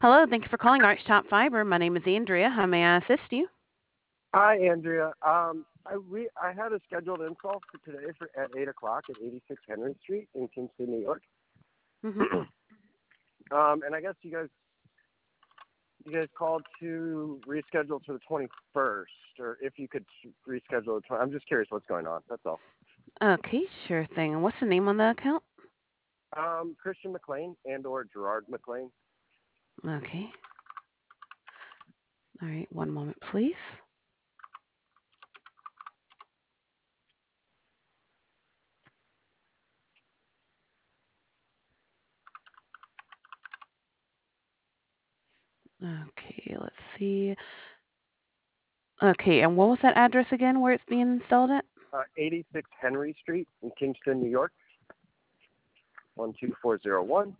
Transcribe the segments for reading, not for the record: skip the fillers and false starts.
Hello, thank you for calling Arch Top Fiber. My name is Andrea. How may I assist you? Hi, Andrea. I had a scheduled install for today at 8 o'clock at 86 Henry Street in Kingston, New York. Hmm. And I guess you guys called to reschedule to the 21st, or if you could reschedule the 20. I'm just curious what's going on. That's all. Okay, sure thing. And what's the name on the account? Christian McLean and/or Gerard McLean. Okay. All right, one moment, please. Okay, let's see. Okay, and what was that address again where it's being installed at? 86 Henry Street in Kingston, New York. 12401.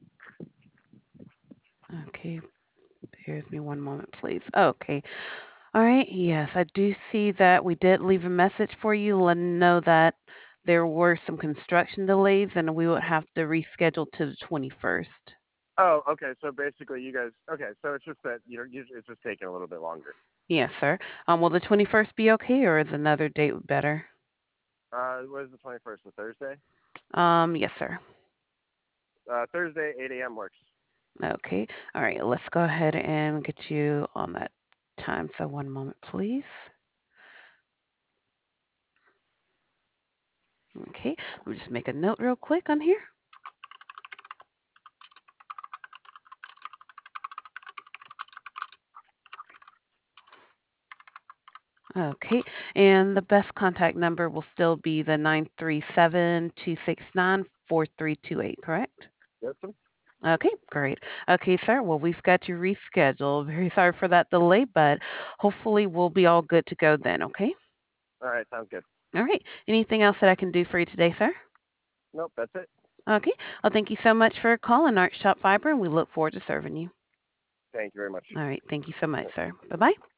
Okay, bear with me one moment, please. Okay. All right, yes, I do see that we did leave a message for you, letting know that there were some construction delays and we would have to reschedule to the 21st. Oh, okay. So basically, you guys. Okay, so it's just that it's just taking a little bit longer. Yes, sir. Will the 21st be okay, or is another date better? What is the 21st? A Thursday? Yes, sir. Thursday, 8 a.m. works. Okay. All right. Let's go ahead and get you on that time. So one moment, please. Okay. Let me just make a note real quick on here. Okay. And the best contact number will still be the 937-269-4328, correct? Yes, sir. Okay, great. Okay, sir. Well, we've got you rescheduled. Very sorry for that delay, but hopefully we'll be all good to go then, okay? All right, sounds good. All right. Anything else that I can do for you today, sir? Nope, that's it. Okay. Well, thank you so much for calling Arch Shop Fiber, and we look forward to serving you. Thank you very much. All right. Thank you so much, sir. Bye-bye.